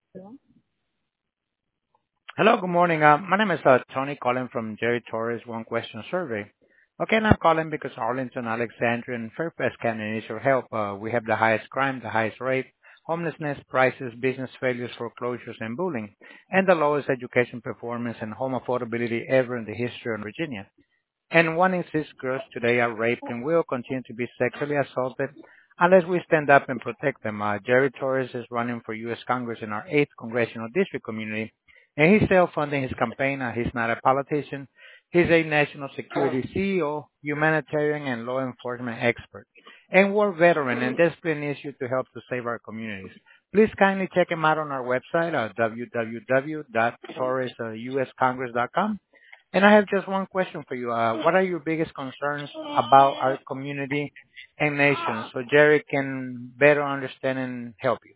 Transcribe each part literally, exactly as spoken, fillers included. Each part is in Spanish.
Hello? Hello, good morning. Uh, my name is uh, Tony calling from Jerry Torres One Question Survey. Okay, and I'm calling because Arlington, Alexandria, and Fairfax County needs your help. Uh, we have the highest crime, the highest rate, homelessness, prices, business failures, foreclosures, and bullying, and the lowest education performance and home affordability ever in the history of Virginia. And one in six girls today are raped and will continue to be sexually assaulted unless we stand up and protect them. Uh, Jerry Torres is running for U S Congress in our eighth Congressional District community, and he's self-funding his campaign. Uh, he's not a politician. He's a national security C E O, humanitarian, and law enforcement expert, and war veteran and desperate issue to help to save our communities. Please kindly check him out on our website at w w w dot torres u s congress dot com. And I have just one question for you. Uh, what are your biggest concerns about our community and nation so Jerry can better understand and help you?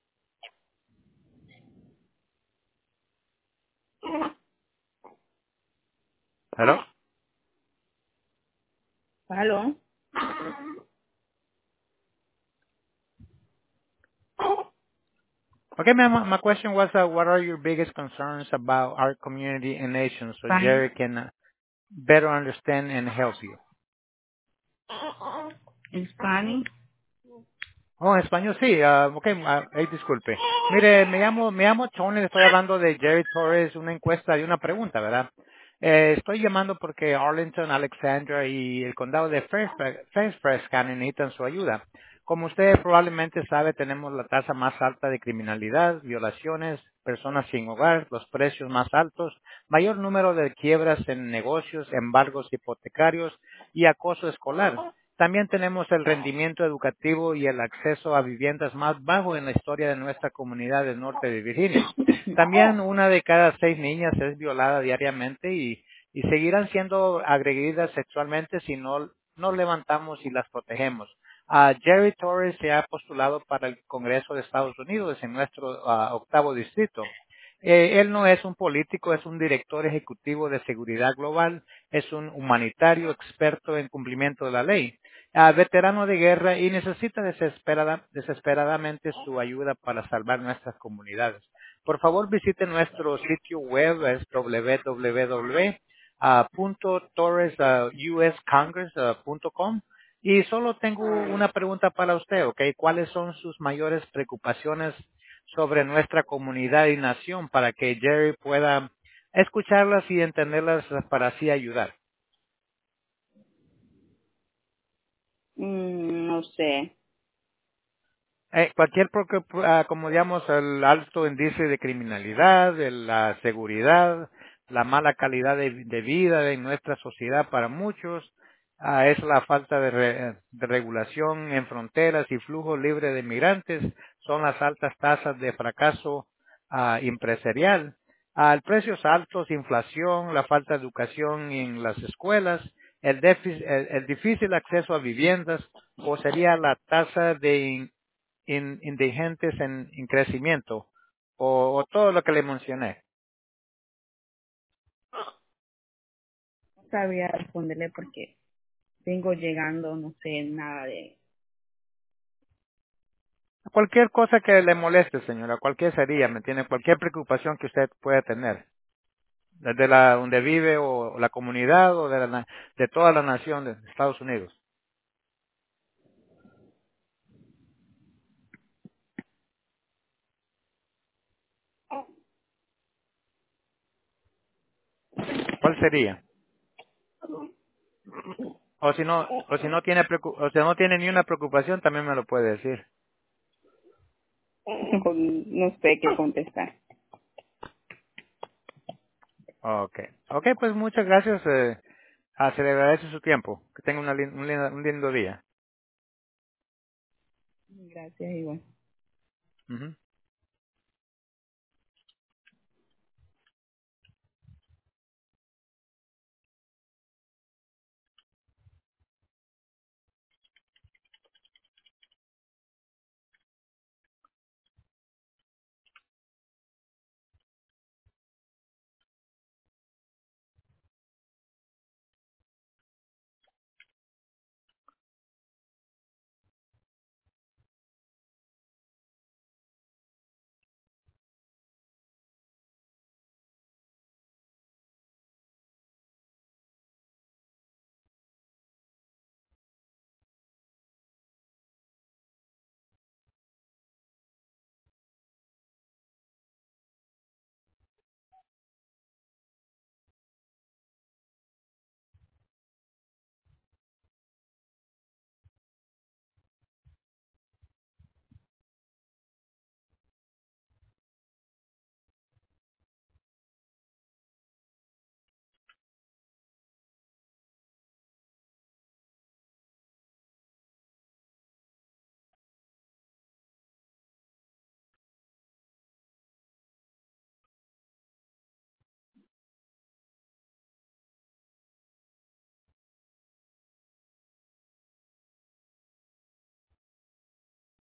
Hello? Hello? Okay, ma'am, my my question was, uh, what are your biggest concerns about our community and nation so Spanish? Jerry can uh, better understand and help you? In Spanish? Oh, en español sí. ah, ok, ah, eh, disculpe. Mire, me llamo, me llamo Tony, le estoy hablando de Jerry Torres, una encuesta y una pregunta, ¿verdad? Eh, estoy llamando porque Arlington, Alexandra y el condado de Fairfax, Fairfax County necesitan su ayuda. Como usted probablemente sabe, tenemos la tasa más alta de criminalidad, violaciones, personas sin hogar, los precios más altos, mayor número de quiebras en negocios, embargos hipotecarios y acoso escolar. También tenemos el rendimiento educativo y el acceso a viviendas más bajo en la historia de nuestra comunidad del norte de Virginia. También una de cada seis niñas es violada diariamente y, y seguirán siendo agredidas sexualmente si no, no levantamos y las protegemos. Ah, Jerry Torres se ha postulado para el Congreso de Estados Unidos en nuestro ah, octavo distrito. Eh, él no es un político, es un director ejecutivo de seguridad global, es un humanitario experto en cumplimiento de la ley, ah, veterano de guerra y necesita desesperada- desesperadamente su ayuda para salvar nuestras comunidades. Por favor, visite nuestro sitio web, es w w w punto torres u s congress punto com. Y solo tengo una pregunta para usted, ¿ok? ¿Cuáles son sus mayores preocupaciones sobre nuestra comunidad y nación para que Jerry pueda escucharlas y entenderlas para así ayudar? Mm, no sé. Eh, cualquier, preocup- ah, como digamos, el alto índice de criminalidad, de la seguridad, la mala calidad de, de vida de nuestra sociedad para muchos, ah, es la falta de, re- de regulación en fronteras y flujo libre de migrantes, son las altas tasas de fracaso ah, empresarial, ah, precios altos, inflación, la falta de educación en las escuelas, el, déficit- el, el difícil acceso a viviendas, o sería la tasa de in- indigentes en, en crecimiento o, o todo lo que le mencioné. No sabía responderle porque vengo llegando, no sé nada de... Cualquier cosa que le moleste, señora, cualquier sería, ¿me entiende? Cualquier preocupación que usted pueda tener, desde la donde vive o la comunidad o de, la, na- de toda la nación de Estados Unidos. ¿Cuál sería? O si no, o si no tiene preocu- o si no tiene ni una preocupación, también me lo puede decir. No sé qué contestar. Okay. Okay, pues muchas gracias. Eh, ah, se le agradece su tiempo. Que tenga una lin- un, lindo, un lindo día. Gracias, igual. Ujú.